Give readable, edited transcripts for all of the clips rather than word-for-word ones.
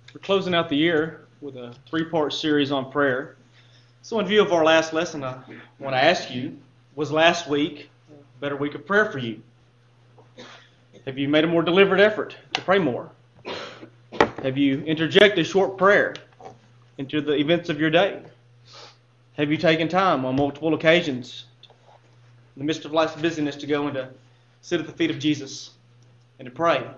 We're closing out the year with a three-part series on prayer. So in view of our last lesson, I want to ask you, was last week a better week of prayer for you? Have you made a more deliberate effort to pray more? Have you interjected short prayer into the events of your day? Have you taken time on multiple occasions in the midst of life's busyness to go and to sit at the feet of Jesus and to pray?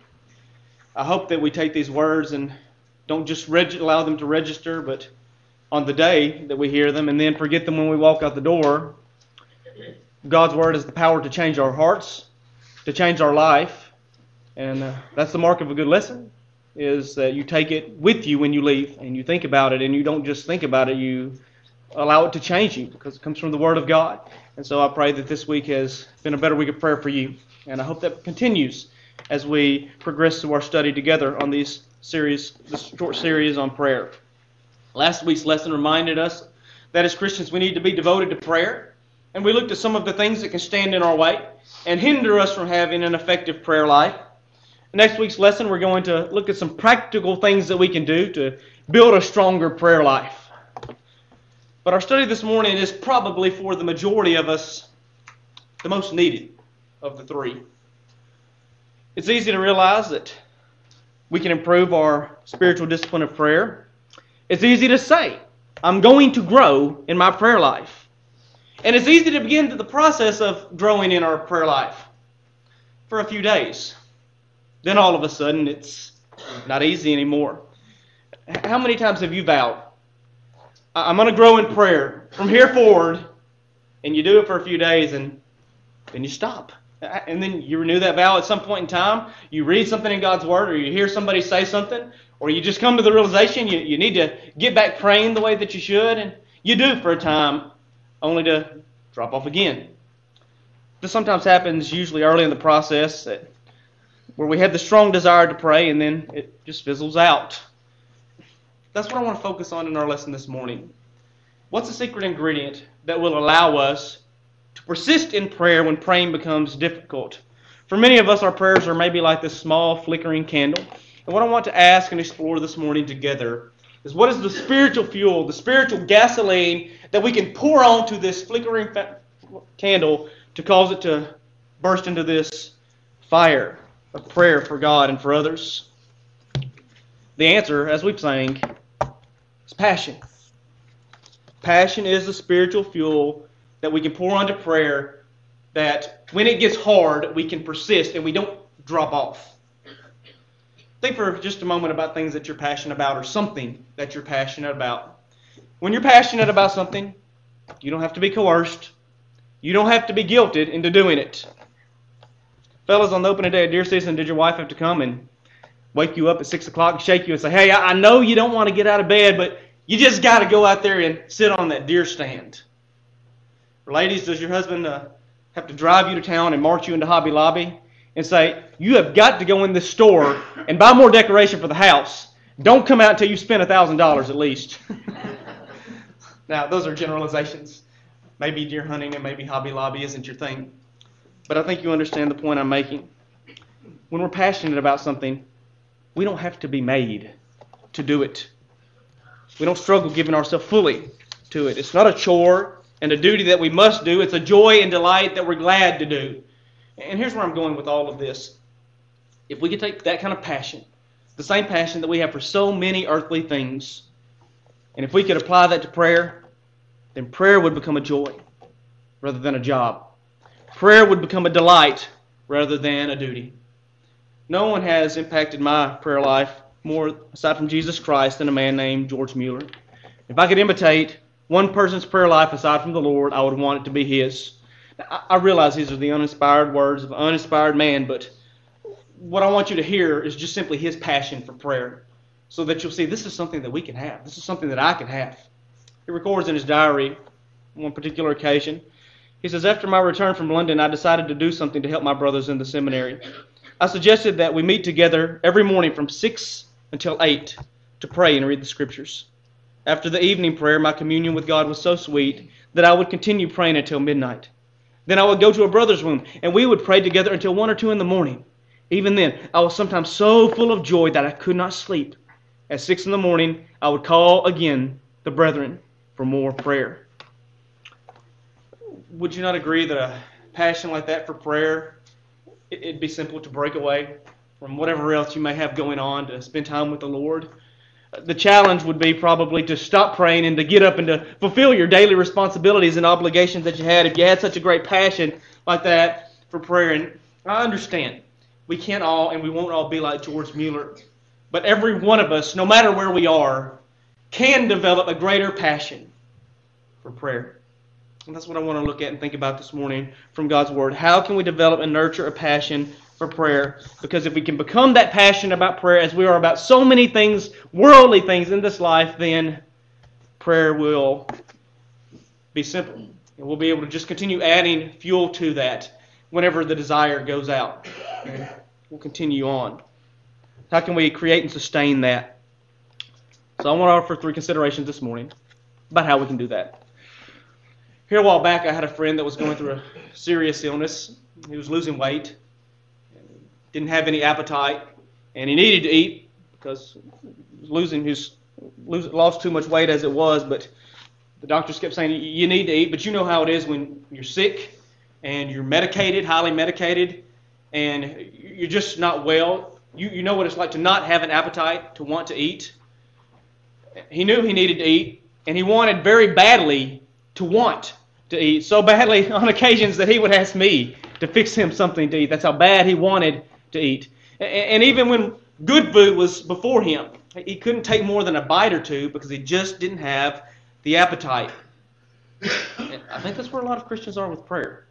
I hope that we take these words and don't just allow them to register, but on the day that we hear them and then forget them when we walk out the door. God's Word has the power to change our hearts, to change our life, and that's the mark of a good lesson, is that you take it with you when you leave and you think about it, and you don't just think about it, you allow it to change you because it comes from the Word of God. And so I pray that this week has been a better week of prayer for you, and I hope that continues as we progress through our study together on this short series on prayer. Last week's lesson reminded us that as Christians we need to be devoted to prayer, and we looked at some of the things that can stand in our way and hinder us from having an effective prayer life. Next week's lesson we're going to look at some practical things that we can do to build a stronger prayer life. But our study this morning is probably for the majority of us the most needed of the three. It's easy to realize that we can improve our spiritual discipline of prayer. It's easy to say, I'm going to grow in my prayer life. And it's easy to begin the process of growing in our prayer life for a few days. Then all of a sudden, it's not easy anymore. How many times have you vowed, I'm going to grow in prayer from here forward, and you do it for a few days, and then you stop. And then you renew that vow at some point in time. You read something in God's Word, or you hear somebody say something, or you just come to the realization you need to get back praying the way that you should, and you do for a time, only to drop off again. This sometimes happens usually early in the process, where we have the strong desire to pray, and then it just fizzles out. That's what I want to focus on in our lesson this morning. What's the secret ingredient that will allow us to persist in prayer when praying becomes difficult? For many of us, our prayers are maybe like this small flickering candle. And what I want to ask and explore this morning together is, what is the spiritual fuel, the spiritual gasoline that we can pour onto this flickering candle to cause it to burst into this fire of prayer for God and for others? The answer, as we've sang, is passion. Passion is the spiritual fuel that we can pour onto prayer, that when it gets hard, we can persist and we don't drop off. Think for just a moment about things that you're passionate about, or something that you're passionate about. When you're passionate about something, you don't have to be coerced. You don't have to be guilted into doing it. Fellas, on the opening day of deer season, did your wife have to come and wake you up at 6 o'clock and shake you and say, hey, I know you don't want to get out of bed, but you just got to go out there and sit on that deer stand? Or ladies, does your husband have to drive you to town and march you into Hobby Lobby and say, you have got to go in this store and buy more decoration for the house. Don't come out until you spend $1,000 at least. Now, those are generalizations. Maybe deer hunting and maybe Hobby Lobby isn't your thing. But I think you understand the point I'm making. When we're passionate about something, we don't have to be made to do it. We don't struggle giving ourselves fully to it. It's not a chore and a duty that we must do. It's a joy and delight that we're glad to do. And here's where I'm going with all of this. If we could take that kind of passion, the same passion that we have for so many earthly things, and if we could apply that to prayer, then prayer would become a joy rather than a job. Prayer would become a delight rather than a duty. No one has impacted my prayer life more, aside from Jesus Christ, than a man named George Mueller. If I could imitate one person's prayer life aside from the Lord, I would want it to be his. I realize these are the uninspired words of an uninspired man, but what I want you to hear is just simply his passion for prayer, so that you'll see this is something that we can have. This is something that I can have. He records in his diary on one particular occasion. He says, after my return from London, I decided to do something to help my brothers in the seminary. I suggested that we meet together every morning from 6 until 8 to pray and read the Scriptures. After the evening prayer, my communion with God was so sweet that I would continue praying until midnight. Then I would go to a brother's room, and we would pray together until 1 or 2 in the morning. Even then, I was sometimes so full of joy that I could not sleep. at 6 in the morning, I would call again the brethren for more prayer. Would you not agree that a passion like that for prayer, it'd be simple to break away from whatever else you may have going on to spend time with the Lord? The challenge would be probably to stop praying and to get up and to fulfill your daily responsibilities and obligations that you had if you had such a great passion like that for prayer. And I understand we can't all and we won't all be like George Mueller, but every one of us, no matter where we are, can develop a greater passion for prayer. And that's what I want to look at and think about this morning from God's Word. How can we develop and nurture a passion for prayer? Because if we can become that passionate about prayer as we are about so many things, worldly things in this life, then prayer will be simple. And we'll be able to just continue adding fuel to that whenever the desire goes out. And we'll continue on. How can we create and sustain that? So I want to offer 3 considerations this morning about how we can do that. Here a while back, I had a friend that was going through a serious illness. He was losing weight, didn't have any appetite, and he needed to eat because he was lost too much weight as it was. But the doctors kept saying, you need to eat. But you know how it is when you're sick and you're medicated, highly medicated, and you're just not well. You know what it's like to not have an appetite, to want to eat. He knew he needed to eat, and he wanted very badly to want to eat, so badly on occasions that he would ask me to fix him something to eat. That's how bad he wanted to eat. And even when good food was before him, he couldn't take more than a bite or two because he just didn't have the appetite. And I think that's where a lot of Christians are with prayer.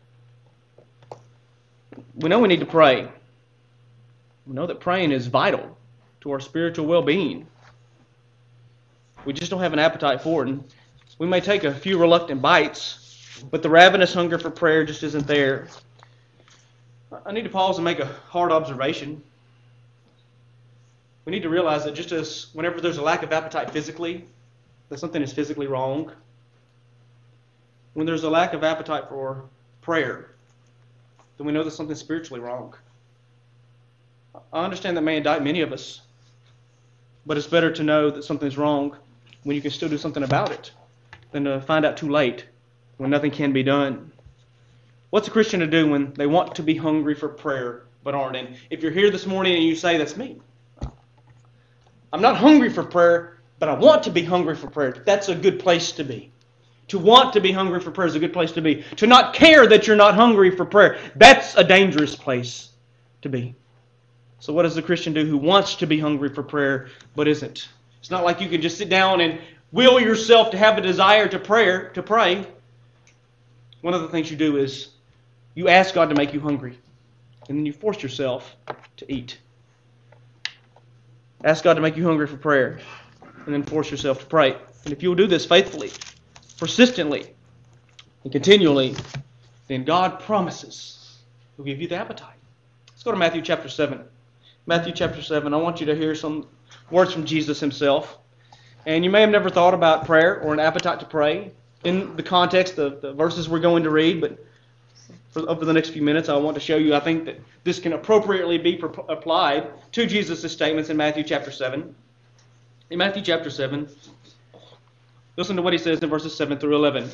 We know we need to pray. We know that praying is vital to our spiritual well-being. We just don't have an appetite for it. And we may take a few reluctant bites, but the ravenous hunger for prayer just isn't there. I need to pause and make a hard observation. We need to realize that just as whenever there's a lack of appetite physically, that something is physically wrong. When there's a lack of appetite for prayer, then we know there's something spiritually wrong. I understand that may indict many of us, but it's better to know that something's wrong when you can still do something about it than to find out too late when nothing can be done. What's a Christian to do when they want to be hungry for prayer but aren't? And if you're here this morning and you say, that's me. I'm not hungry for prayer, but I want to be hungry for prayer. That's a good place to be. To want to be hungry for prayer is a good place to be. To not care that you're not hungry for prayer, that's a dangerous place to be. So what does the Christian do who wants to be hungry for prayer but isn't? It's not like you can just sit down and will yourself to have a desire to pray. One of the things you do is you ask God to make you hungry, and then you force yourself to eat. Ask God to make you hungry for prayer, and then force yourself to pray. And if you will do this faithfully, persistently, and continually, then God promises He'll give you the appetite. Let's go to Matthew chapter 7. Matthew chapter 7, I want you to hear some words from Jesus Himself. And you may have never thought about prayer or an appetite to pray in the context of the verses we're going to read, but over the next few minutes I want to show you I think that this can appropriately be applied to Jesus' statements in Matthew chapter 7. In Matthew chapter 7, listen to what He says in verses 7 through 11.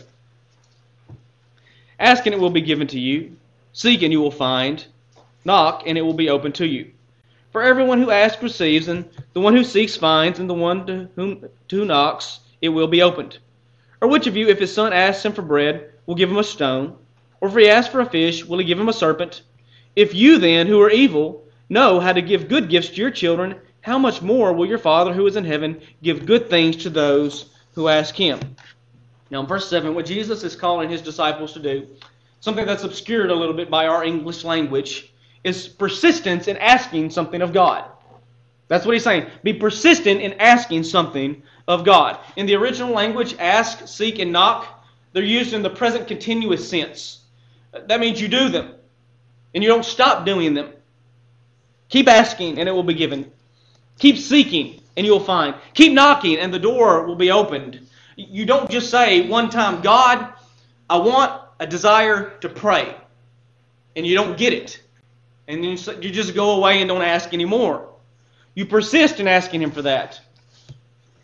Ask and it will be given to you. Seek and you will find. Knock and it will be opened to you. For everyone who asks receives, and the one who seeks finds, and the one to who knocks it will be opened. Or which of you, if his son asks him for bread, will give him a stone? Or if he asks for a fish, will he give him a serpent? If you then, who are evil, know how to give good gifts to your children, how much more will your Father who is in heaven give good things to those who ask Him? Now in verse 7, what Jesus is calling His disciples to do, something that's obscured a little bit by our English language, is persistence in asking something of God. That's what He's saying. Be persistent in asking something of God. In the original language, ask, seek, and knock, they're used in the present continuous sense. That means you do them, and you don't stop doing them. Keep asking, and it will be given. Keep seeking, and you'll find. Keep knocking, and the door will be opened. You don't just say one time, God, I want a desire to pray, and you don't get it. And you just go away and don't ask anymore. You persist in asking Him for that.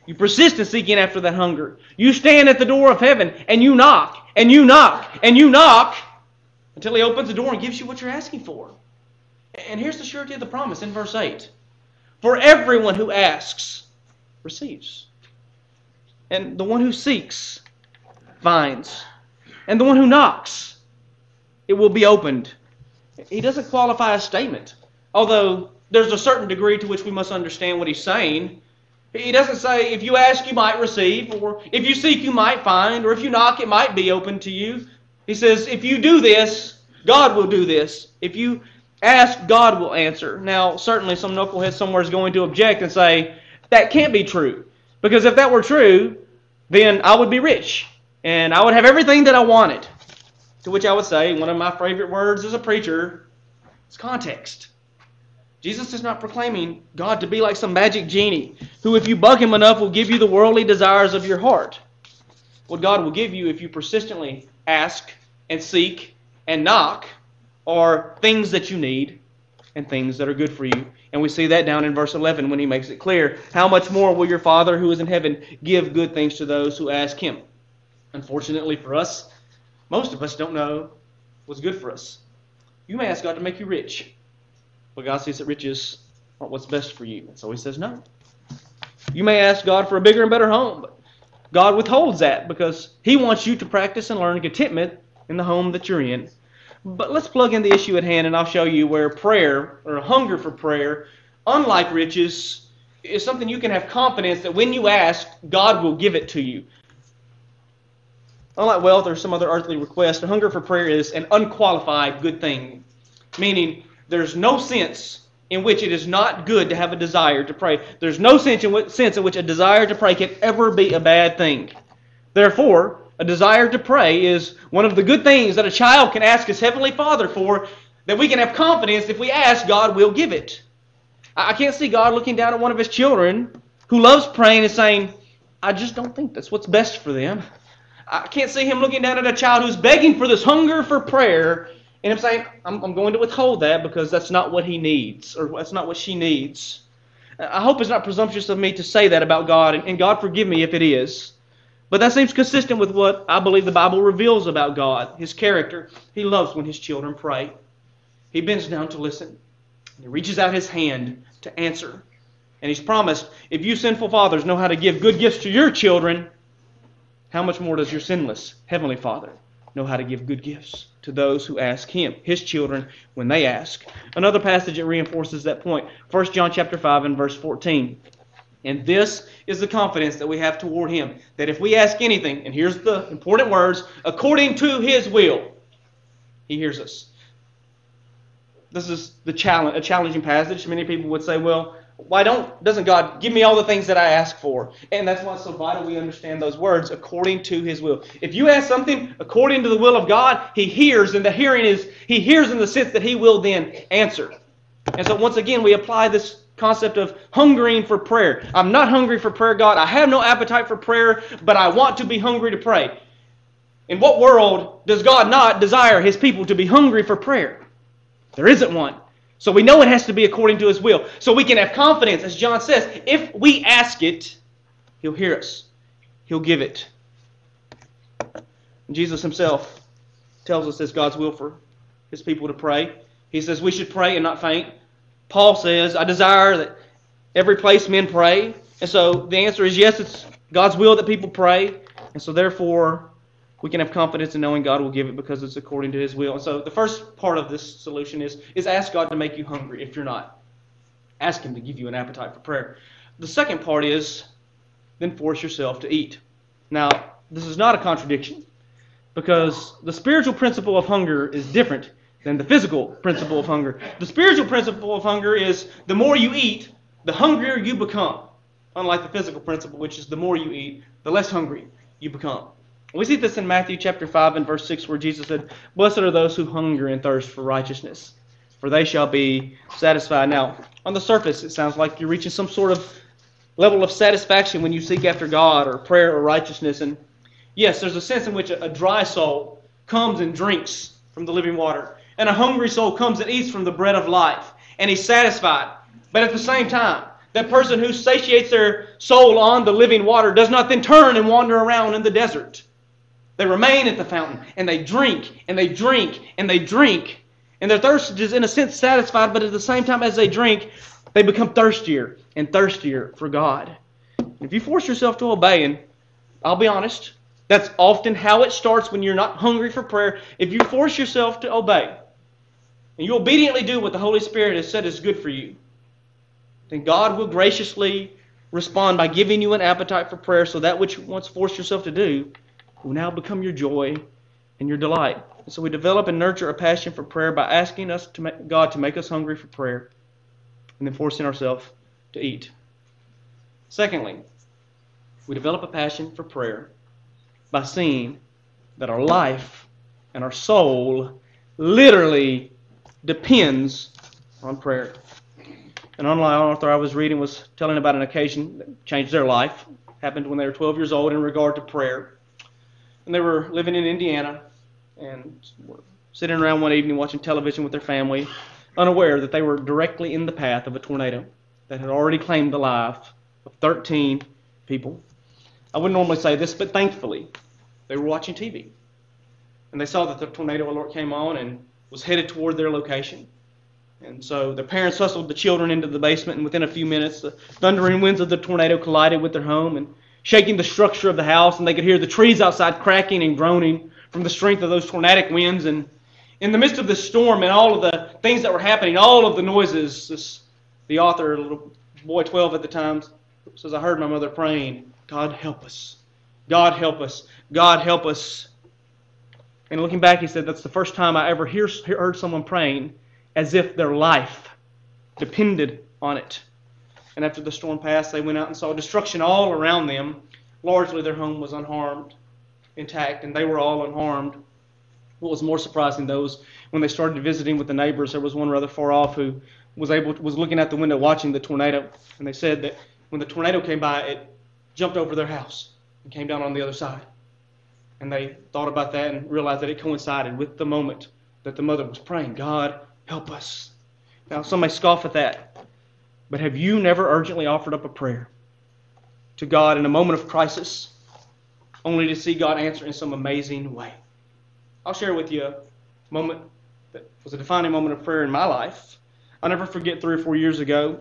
You persist in seeking after that hunger. You stand at the door of heaven and you knock and you knock and you knock until He opens the door and gives you what you're asking for. And here's the surety of the promise in verse 8. For everyone who asks receives. And the one who seeks finds. And the one who knocks, it will be opened. He doesn't qualify a statement. Although there's a certain degree to which we must understand what He's saying. He doesn't say, if you ask, you might receive, or if you seek, you might find, or if you knock, it might be open to you. He says, if you do this, God will do this. If you ask, God will answer. Now, certainly some knucklehead somewhere is going to object and say, that can't be true. Because if that were true, then I would be rich, and I would have everything that I wanted. To which I would say, one of my favorite words as a preacher is context. Jesus is not proclaiming God to be like some magic genie who, if you bug Him enough, will give you the worldly desires of your heart. What God will give you if you persistently ask and seek and knock are things that you need and things that are good for you. And we see that down in verse 11 when He makes it clear. How much more will your Father who is in heaven give good things to those who ask Him? Unfortunately for us, most of us don't know what's good for us. You may ask God to make you rich. But God sees that riches aren't what's best for you. And so He says no. You may ask God for a bigger and better home. But God withholds that because He wants you to practice and learn contentment in the home that you're in. But let's plug in the issue at hand, and I'll show you where prayer, or a hunger for prayer, unlike riches, is something you can have confidence that when you ask, God will give it to you. Unlike wealth or some other earthly request, a hunger for prayer is an unqualified good thing. Meaning, there's no sense in which it is not good to have a desire to pray. There's no sense in which a desire to pray can ever be a bad thing. Therefore, a desire to pray is one of the good things that a child can ask his Heavenly Father for, that we can have confidence if we ask, God will give it. I can't see God looking down at one of His children who loves praying and saying, I just don't think that's what's best for them. I can't see Him looking down at a child who's begging for this hunger for prayer and Him saying, I'm going to withhold that because that's not what he needs, or that's not what she needs. I hope it's not presumptuous of me to say that about God, and God forgive me if it is. But that seems consistent with what I believe the Bible reveals about God, His character. He loves when His children pray. He bends down to listen. He reaches out His hand to answer. And He's promised, if you sinful fathers know how to give good gifts to your children, how much more does your sinless Heavenly Father know how to give good gifts to those who ask Him, His children, when they ask? Another passage that reinforces that point, 1 John chapter 5 and verse 14. And this is the confidence that we have toward Him, that if we ask anything, and here's the important words, according to His will, He hears us. This is a challenging passage. Many people would say, well, doesn't God give me all the things that I ask for? And that's why it's so vital we understand those words, according to His will. If you ask something according to the will of God, He hears, and the hearing is, He hears in the sense that He will then answer. And so once again, we apply this concept of hungering for prayer. I'm not hungry for prayer, God. I have no appetite for prayer, but I want to be hungry to pray. In what world does God not desire His people to be hungry for prayer? There isn't one. So we know it has to be according to His will. So we can have confidence, as John says, if we ask it, He'll hear us. He'll give it. Jesus Himself tells us it's God's will for His people to pray. He says we should pray and not faint. Paul says, I desire that every place men pray. And so the answer is yes, it's God's will that people pray. And so therefore, we can have confidence in knowing God will give it because it's according to His will. And so the first part of this solution is ask God to make you hungry if you're not. Ask Him to give you an appetite for prayer. The second part is then force yourself to eat. Now, this is not a contradiction because the spiritual principle of hunger is different than the physical principle of hunger. The spiritual principle of hunger is the more you eat, the hungrier you become. Unlike the physical principle, which is the more you eat, the less hungry you become. We see this in Matthew chapter 5 and verse 6 where Jesus said, Blessed are those who hunger and thirst for righteousness, for they shall be satisfied. Now, on the surface, it sounds like you're reaching some sort of level of satisfaction when you seek after God or prayer or righteousness. And yes, there's a sense in which a dry soul comes and drinks from the living water. And a hungry soul comes and eats from the bread of life. And he's satisfied. But at the same time, That person who satiates their soul on the living water does not then turn and wander around in the desert. They remain at the fountain, and they drink, and they drink, and they drink. And their thirst is in a sense satisfied, but at the same time as they drink, they become thirstier and thirstier for God. If you force yourself to obey, and I'll be honest, that's often how it starts when you're not hungry for prayer. If you force yourself to obey, and you obediently do what the Holy Spirit has said is good for you, then God will graciously respond by giving you an appetite for prayer, so that which you once forced yourself to do will now become your joy and your delight. And so we develop and nurture a passion for prayer by asking God to make us hungry for prayer, and then forcing ourselves to eat. Secondly, we develop a passion for prayer by seeing that our life and our soul literally depends on prayer. An online author I was reading was telling about an occasion that changed their life. It happened when they were 12 years old in regard to prayer. And they were living in Indiana and were sitting around one evening watching television with their family, unaware that they were directly in the path of a tornado that had already claimed the life of 13 people. I wouldn't normally say this, but thankfully, they were watching TV. And they saw that the tornado alert came on and was headed toward their location. And so the parents hustled the children into the basement, and within a few minutes, the thundering winds of the tornado collided with their home and shaking the structure of the house, and they could hear the trees outside cracking and groaning from the strength of those tornadic winds. And in the midst of this storm and all of the things that were happening, all of the noises, the author, a little boy 12 at the time, says, I heard my mother praying, God help us, God help us, God help us. And looking back, he said, that's the first time I ever heard someone praying as if their life depended on it. And after the storm passed, they went out and saw destruction all around them. Largely their home was unharmed, intact, and they were all unharmed. What was more surprising, though, was when they started visiting with the neighbors, there was one rather far off who was looking out the window watching the tornado. And they said that when the tornado came by, it jumped over their house and came down on the other side. And they thought about that and realized that it coincided with the moment that the mother was praying, God, help us. Now, some may scoff at that, but have you never urgently offered up a prayer to God in a moment of crisis, only to see God answer in some amazing way? I'll share with you a moment that was a defining moment of prayer in my life. I'll never forget 3 or 4 years ago,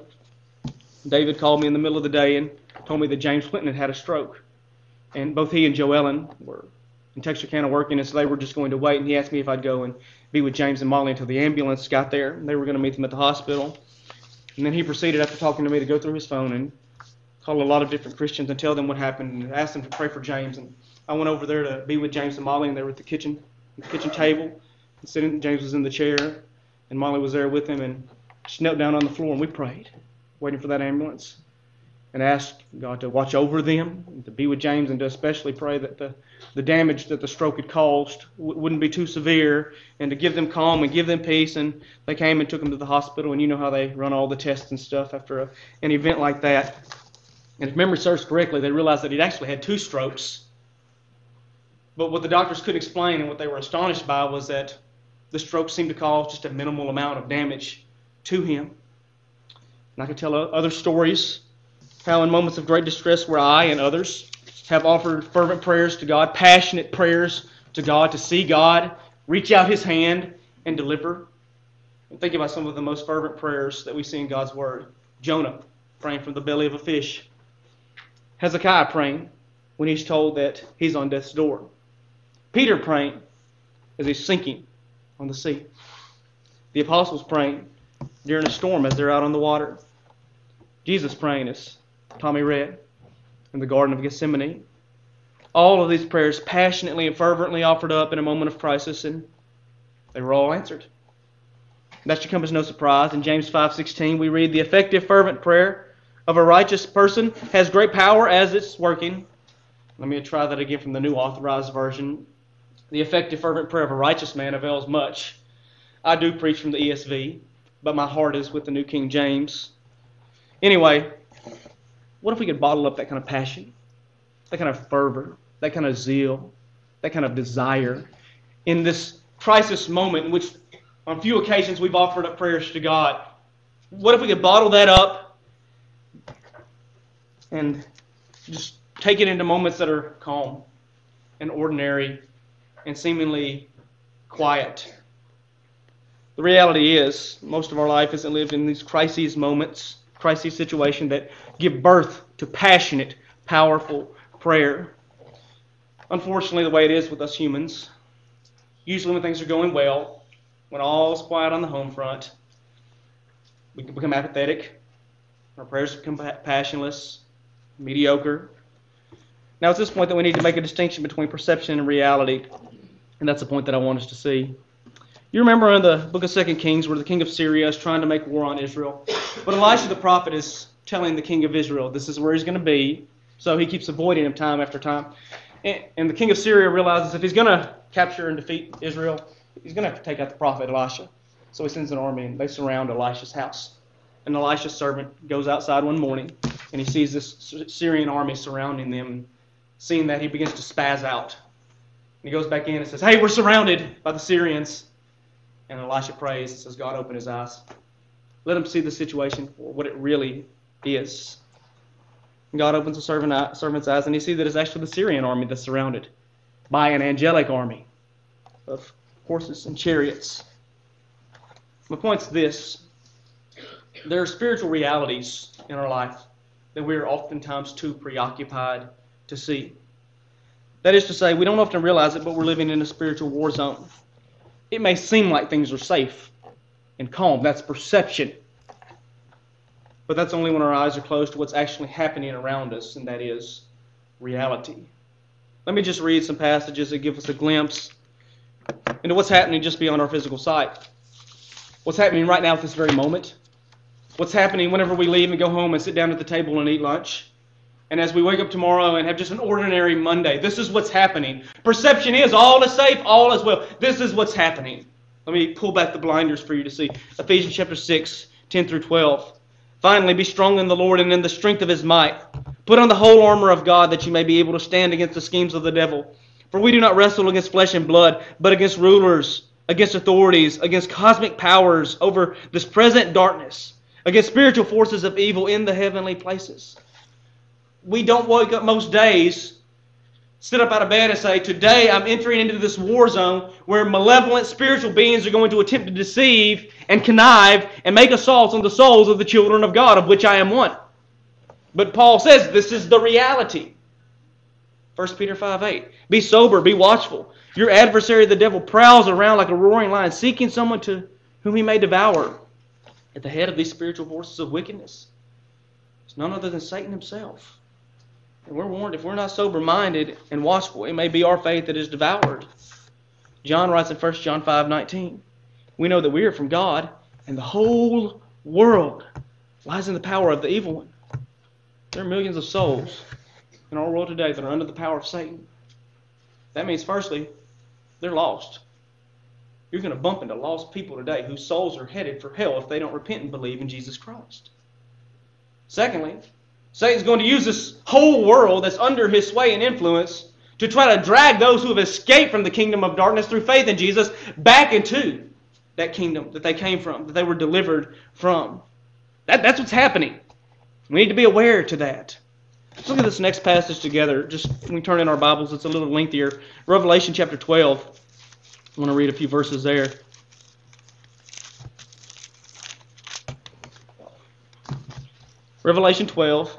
David called me in the middle of the day and told me that James Clinton had had a stroke. And both he and Joe Ellen were in Texarkana working, and so they were just going to wait. And he asked me if I'd go and be with James and Molly until the ambulance got there. And they were going to meet them at the hospital. And then he proceeded, after talking to me, to go through his phone and call a lot of different Christians and tell them what happened and ask them to pray for James. And I went over there to be with James and Molly, and they were at the kitchen table. And sitting, James was in the chair, and Molly was there with him, and she knelt down on the floor, and we prayed, waiting for that ambulance, and asked God to watch over them, and to be with James, and to especially pray that the damage that the stroke had caused wouldn't be too severe, and to give them calm and give them peace. And they came and took him to the hospital, and you know how they run all the tests and stuff after an event like that. And if memory serves correctly, they realized that he'd actually had 2 strokes. But what the doctors couldn't explain, and what they were astonished by, was that the stroke seemed to cause just a minimal amount of damage to him. And I could tell other stories, how in moments of great distress where I and others have offered fervent prayers to God, passionate prayers to God, to see God reach out His hand and deliver. And think about some of the most fervent prayers that we see in God's Word. Jonah praying from the belly of a fish. Hezekiah praying when he's told that he's on death's door. Peter praying as he's sinking on the sea. The apostles praying during a storm as they're out on the water. Jesus praying as Tommy read in the Garden of Gethsemane. All of these prayers passionately and fervently offered up in a moment of crisis, and they were all answered. That should come as no surprise. In James 5:16 we read, the effective fervent prayer of a righteous person has great power as it's working. Let me try that again from the New Authorized Version. The effective fervent prayer of a righteous man avails much. I do preach from the ESV, but my heart is with the New King James. Anyway, what if we could bottle up that kind of passion, that kind of fervor, that kind of zeal, that kind of desire in this crisis moment in which on few occasions we've offered up prayers to God? What if we could bottle that up and just take it into moments that are calm and ordinary and seemingly quiet. The reality is, most of our life isn't lived in these crises moments, crisis situations that give birth to passionate, powerful prayer. Unfortunately, the way it is with us humans, usually when things are going well, when all's quiet on the home front, we can become apathetic. Our prayers become passionless, mediocre. Now it's this point that we need to make a distinction between perception and reality, and that's the point that I want us to see. You remember in the book of 2 Kings where the king of Syria is trying to make war on Israel, but Elisha the prophet is telling the king of Israel this is where he's going to be, so he keeps avoiding him time after time. And the king of Syria realizes if he's going to capture and defeat Israel, he's going to have to take out the prophet Elisha. So he sends an army and they surround Elisha's house. And Elisha's servant goes outside one morning and he sees this Syrian army surrounding them. Seeing that, he begins to spaz out. And he goes back in and says, "Hey, we're surrounded by the Syrians." And Elisha prays and says, "God, open his eyes. Let him see the situation for what it really is." And God opens the servant's eyes, and he sees that it's actually the Syrian army that's surrounded by an angelic army of horses and chariots. My point's this. There are spiritual realities in our life that we are oftentimes too preoccupied to see. That is to say, we don't often realize it, but we're living in a spiritual war zone. It may seem like things are safe and calm. That's perception. But that's only when our eyes are closed to what's actually happening around us, and that is reality. Let me just read some passages that give us a glimpse into what's happening just beyond our physical sight. What's happening right now at this very moment. What's happening whenever we leave and go home and sit down at the table and eat lunch. And as we wake up tomorrow and have just an ordinary Monday, this is what's happening. Perception is all is safe, all is well. This is what's happening. Let me pull back the blinders for you to see. Ephesians chapter 6, 10 through 12. "Finally, be strong in the Lord and in the strength of his might. Put on the whole armor of God that you may be able to stand against the schemes of the devil. For we do not wrestle against flesh and blood, but against rulers, against authorities, against cosmic powers over this present darkness, against spiritual forces of evil in the heavenly places." We don't wake up most days, sit up out of bed and say, "Today I'm entering into this war zone where malevolent spiritual beings are going to attempt to deceive and connive and make assaults on the souls of the children of God, of which I am one." But Paul says this is the reality. 1 Peter 5:8. "Be sober, be watchful. Your adversary, the devil, prowls around like a roaring lion, seeking someone to whom he may devour." At the head of these spiritual forces of wickedness is none other than Satan himself. And we're warned, if we're not sober-minded and watchful, it may be our faith that is devoured. John writes in 1 John 5:19, "We know that we are from God, and the whole world lies in the power of the evil one." There are millions of souls in our world today that are under the power of Satan. That means, firstly, they're lost. You're going to bump into lost people today whose souls are headed for hell if they don't repent and believe in Jesus Christ. Secondly, Satan's going to use this whole world that's under his sway and influence to try to drag those who have escaped from the kingdom of darkness through faith in Jesus back into that kingdom that they came from, that they were delivered from. That's what's happening. We need to be aware to that. Let's look at this next passage together. Just when we turn in our Bibles, it's a little lengthier. Revelation chapter 12. I want to read a few verses there. Revelation 12.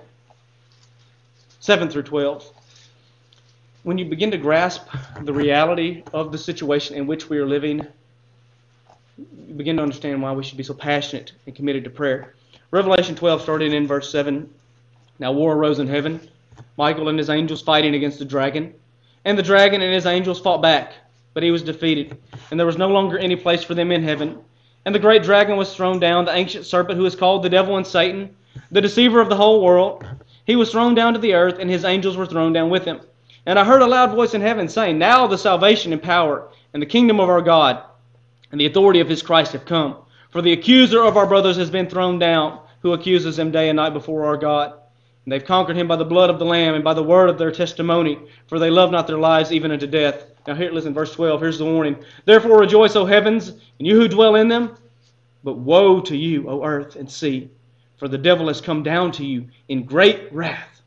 7 through 12. When you begin to grasp the reality of the situation in which we are living, you begin to understand why we should be so passionate and committed to prayer. Revelation 12, starting in verse 7. "Now war arose in heaven, Michael and his angels fighting against the dragon. And the dragon and his angels fought back, but he was defeated, and there was no longer any place for them in heaven. And the great dragon was thrown down, the ancient serpent who is called the devil and Satan, the deceiver of the whole world. He was thrown down to the earth, and his angels were thrown down with him. And I heard a loud voice in heaven saying, Now the salvation and power and the kingdom of our God and the authority of his Christ have come. For the accuser of our brothers has been thrown down, who accuses them day and night before our God. And they've conquered him by the blood of the Lamb and by the word of their testimony, for they love not their lives even unto death." Now here, listen, verse 12, here's the warning. "Therefore rejoice, O heavens, and you who dwell in them. But woe to you, O earth and sea, for the devil has come down to you in great wrath,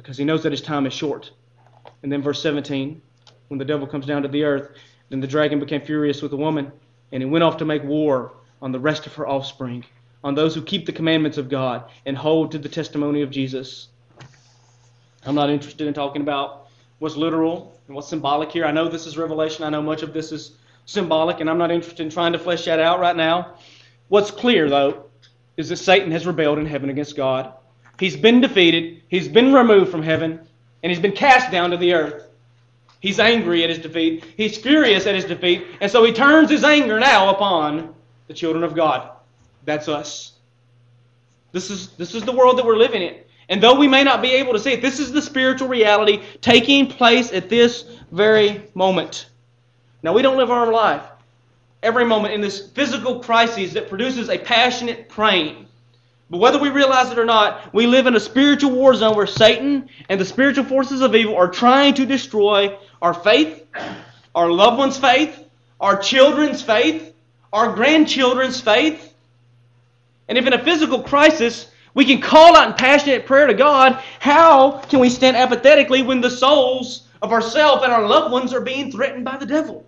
because he knows that his time is short. And then verse 17, when the devil comes down to the earth, then the dragon became furious with the woman, and he went off to make war on the rest of her offspring, on those who keep the commandments of God and hold to the testimony of Jesus. I'm not interested in talking about what's literal and what's symbolic here. I know this is Revelation. I know much of this is symbolic, and I'm not interested in trying to flesh that out right now. What's clear, though, is that Satan has rebelled in heaven against God. He's been defeated. He's been removed from heaven, and he's been cast down to the earth. He's angry at his defeat. He's furious at his defeat, and so he turns his anger now upon the children of God. That's us. This is the world that we're living in. And though we may not be able to see it, this is the spiritual reality taking place at this very moment. Now, we don't live our life every moment in this physical crisis that produces a passionate praying. But whether we realize it or not, we live in a spiritual war zone where Satan and the spiritual forces of evil are trying to destroy our faith, our loved ones' faith, our children's faith, our grandchildren's faith. And if in a physical crisis we can call out in passionate prayer to God, how can we stand apathetically when the souls of ourselves and our loved ones are being threatened by the devil?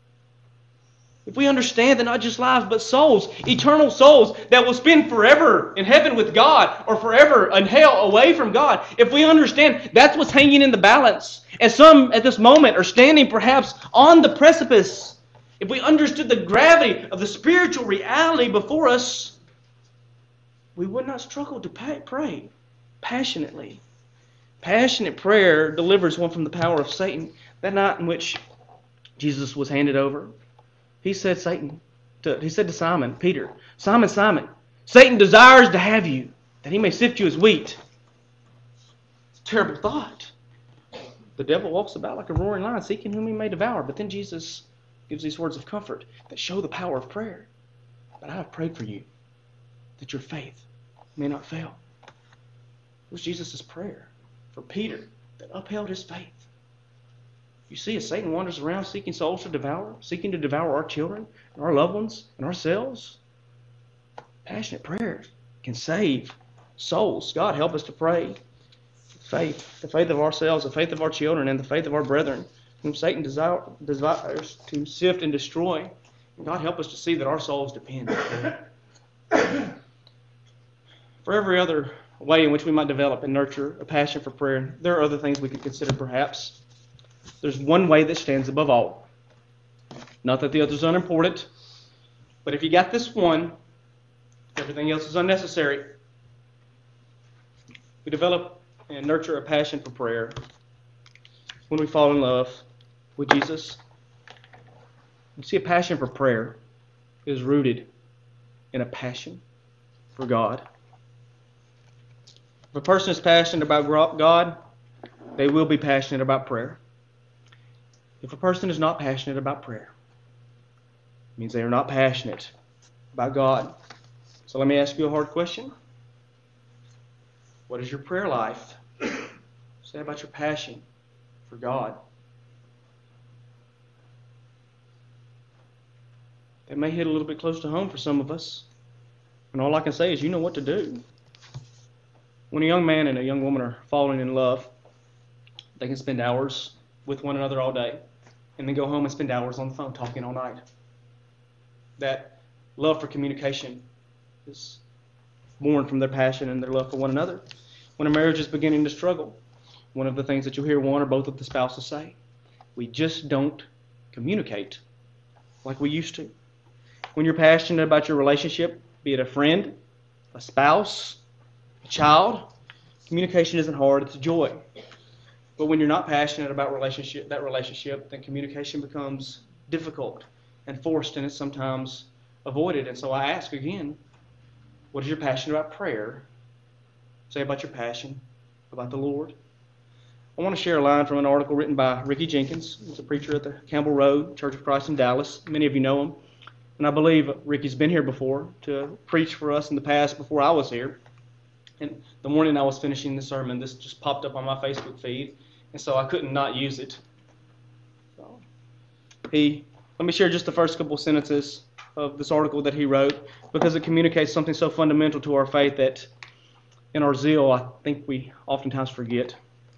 If we understand that not just lives, but souls, eternal souls that will spend forever in heaven with God or forever in hell away from God, if we understand that's what's hanging in the balance, and some at this moment are standing perhaps on the precipice, if we understood the gravity of the spiritual reality before us, we would not struggle to pray passionately. Passionate prayer delivers one from the power of Satan. That night in which Jesus was handed over, He said to Simon, Peter, Simon, Simon, Satan desires to have you, that he may sift you as wheat. It's a terrible thought. The devil walks about like a roaring lion, seeking whom he may devour. But then Jesus gives these words of comfort that show the power of prayer. But I have prayed for you, that your faith may not fail. It was Jesus' prayer for Peter that upheld his faith. You see, as Satan wanders around seeking souls to devour, seeking to devour our children, and our loved ones, and ourselves, passionate prayer can save souls. God, help us to pray. Faith, the faith of ourselves, the faith of our children, and the faith of our brethren, whom Satan desires to sift and destroy. And God, help us to see that our souls depend on prayer. For every other way in which we might develop and nurture a passion for prayer, there are other things we could consider perhaps. There's one way that stands above all. Not that the others are unimportant, but if you got this one, everything else is unnecessary. We develop and nurture a passion for prayer when we fall in love with Jesus. You see, a passion for prayer is rooted in a passion for God. If a person is passionate about God, they will be passionate about prayer. If a person is not passionate about prayer, it means they are not passionate about God. So let me ask you a hard question. What is your prayer life? Say about your passion for God. That may hit a little bit close to home for some of us. And all I can say is you know what to do. When a young man and a young woman are falling in love, they can spend hours with one another all day and then go home and spend hours on the phone talking all night. That love for communication is born from their passion and their love for one another. When a marriage is beginning to struggle, one of the things that you'll hear one or both of the spouses say, we just don't communicate like we used to. When you're passionate about your relationship, be it a friend, a spouse, a child, communication isn't hard, it's a joy. But when you're not passionate about that relationship, then communication becomes difficult and forced, and it's sometimes avoided. And so I ask again, what is your passion about prayer? Say about your passion about the Lord. I want to share a line from an article written by Ricky Jenkins. He's a preacher at the Campbell Road Church of Christ in Dallas. Many of you know him. And I believe Ricky's been here before to preach for us in the past before I was here. And the morning I was finishing the sermon, this just popped up on my Facebook feed. And so I couldn't not use it. So let me share just the first couple sentences of this article that he wrote, because it communicates something so fundamental to our faith that in our zeal I think we oftentimes forget.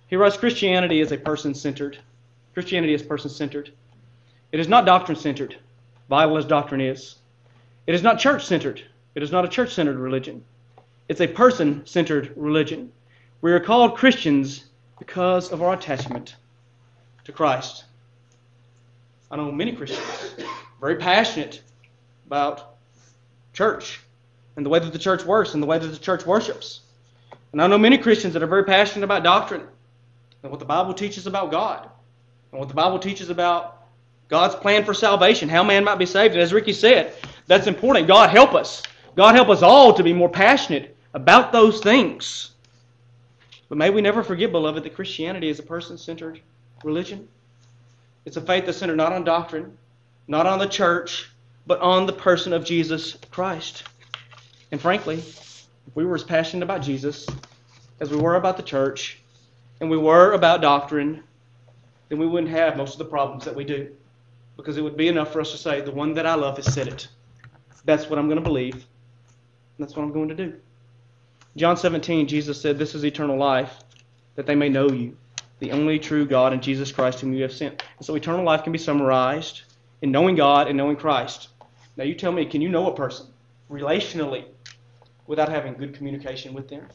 He writes, Christianity is person-centered. Christianity is person-centered. It is not doctrine-centered, vital as doctrine is. It is not church-centered. It is not a church-centered religion. It's a person-centered religion. We are called Christians because of our attachment to Christ. I know many Christians very passionate about church and the way that the church works and the way that the church worships. And I know many Christians that are very passionate about doctrine and what the Bible teaches about God and what the Bible teaches about God's plan for salvation, how man might be saved. And as Ricky said, that's important. God help us. God help us all to be more passionate about those things. But may we never forget, beloved, that Christianity is a person-centered religion. It's a faith that's centered not on doctrine, not on the church, but on the person of Jesus Christ. And frankly, if we were as passionate about Jesus as we were about the church, and we were about doctrine, then we wouldn't have most of the problems that we do. Because it would be enough for us to say, the one that I love has said it. That's what I'm going to believe. And that's what I'm going to do. John 17, Jesus said, this is eternal life, that they may know you, the only true God, and Jesus Christ whom you have sent. And so eternal life can be summarized in knowing God and knowing Christ. Now you tell me, can you know a person relationally without having good communication with them?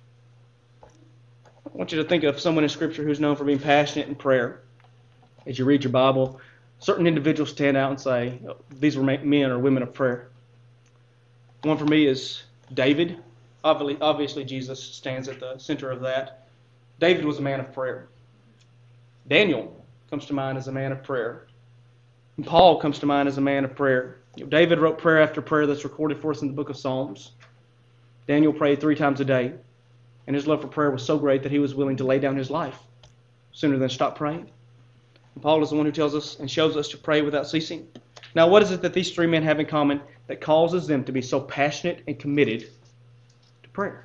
I want you to think of someone in Scripture who's known for being passionate in prayer. As you read your Bible, certain individuals stand out and say, these were men or women of prayer. One for me is David. Obviously, Jesus stands at the center of that. David was a man of prayer. Daniel comes to mind as a man of prayer. And Paul comes to mind as a man of prayer. David wrote prayer after prayer that's recorded for us in the book of Psalms. Daniel prayed 3 times a day. And his love for prayer was so great that he was willing to lay down his life sooner than stop praying. And Paul is the one who tells us and shows us to pray without ceasing. Now, what is it that these 3 men have in common that causes them to be so passionate and committed to prayer?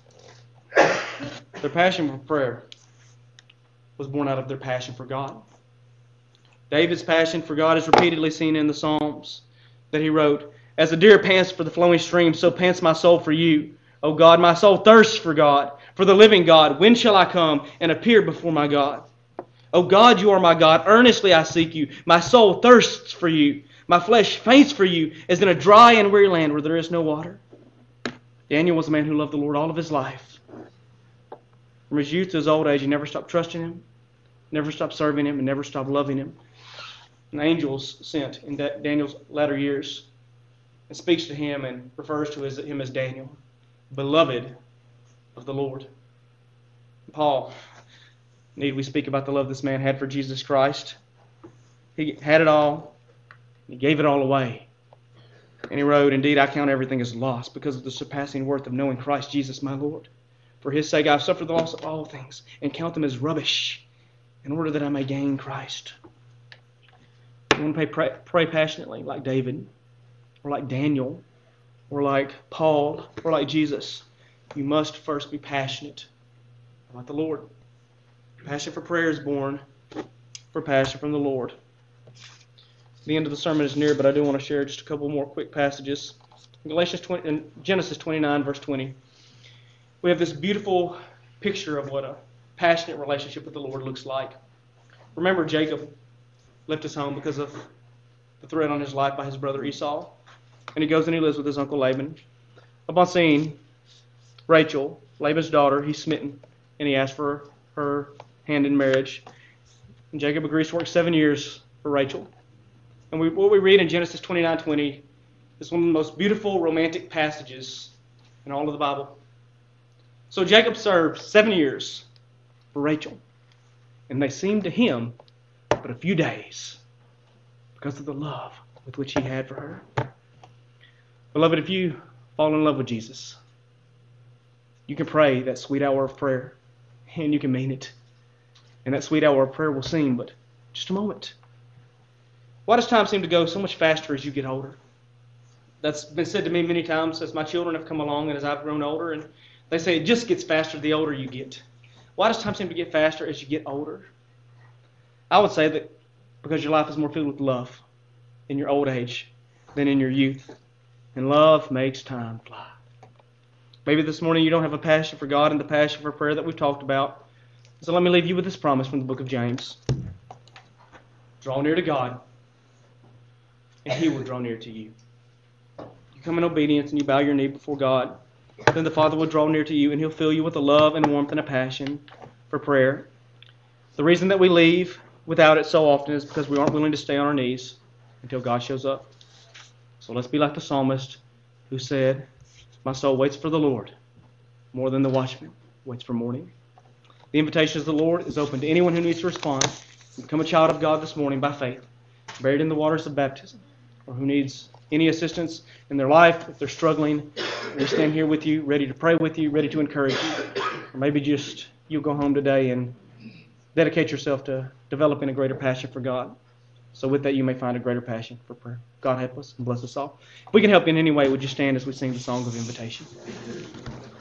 Their passion for prayer was born out of their passion for God. David's passion for God is repeatedly seen in the Psalms that he wrote, as the deer pants for the flowing stream, so pants my soul for you. O God, my soul thirsts for God, for the living God. When shall I come and appear before my God? O God, you are my God. Earnestly I seek you. My soul thirsts for you. My flesh faints for you, as in a dry and weary land where there is no water. Daniel was a man who loved the Lord all of his life. From his youth to his old age, he never stopped trusting Him, never stopped serving Him, and never stopped loving Him. And angels sent in Daniel's latter years and speaks to him and refers to him as Daniel, beloved of the Lord. Paul, need we speak about the love this man had for Jesus Christ? He had it all. He gave it all away. And he wrote, indeed, I count everything as loss because of the surpassing worth of knowing Christ Jesus my Lord. For His sake I have suffered the loss of all things and count them as rubbish in order that I may gain Christ. You want to pray passionately like David or like Daniel or like Paul or like Jesus. You must first be passionate about the Lord. Passion for prayer is born for passion from the Lord. The end of the sermon is near, but I do want to share just a couple more quick passages. In Genesis 29, verse 20, we have this beautiful picture of what a passionate relationship with the Lord looks like. Remember, Jacob left his home because of the threat on his life by his brother Esau. And he goes and he lives with his uncle Laban. Upon seeing Rachel, Laban's daughter, he's smitten, and he asks for her hand in marriage. And Jacob agrees to work 7 years for Rachel. And what we read in Genesis 29:20 is one of the most beautiful romantic passages in all of the Bible. So Jacob served 7 years for Rachel, and they seemed to him but a few days because of the love with which he had for her. Beloved, if you fall in love with Jesus, you can pray that sweet hour of prayer, and you can mean it. And that sweet hour of prayer will seem but just a moment. Why does time seem to go so much faster as you get older? That's been said to me many times as my children have come along and as I've grown older, and they say it just gets faster the older you get. Why does time seem to get faster as you get older? I would say that because your life is more filled with love in your old age than in your youth. And love makes time fly. Maybe this morning you don't have a passion for God and the passion for prayer that we've talked about. So let me leave you with this promise from the book of James. Draw near to God, and He will draw near to you. You come in obedience and you bow your knee before God, then the Father will draw near to you, and He'll fill you with a love and a warmth and a passion for prayer. The reason that we leave without it so often is because we aren't willing to stay on our knees until God shows up. So let's be like the psalmist who said, "My soul waits for the Lord more than the watchman waits for morning." The invitation of the Lord is open to anyone who needs to respond and become a child of God this morning by faith, buried in the waters of baptism, or who needs any assistance in their life. If they're struggling, we stand here with you, ready to pray with you, ready to encourage you. Or maybe just you'll go home today and dedicate yourself to developing a greater passion for God. So with that, you may find a greater passion for prayer. God help us and bless us all. If we can help in any way, would you stand as we sing the song of invitation?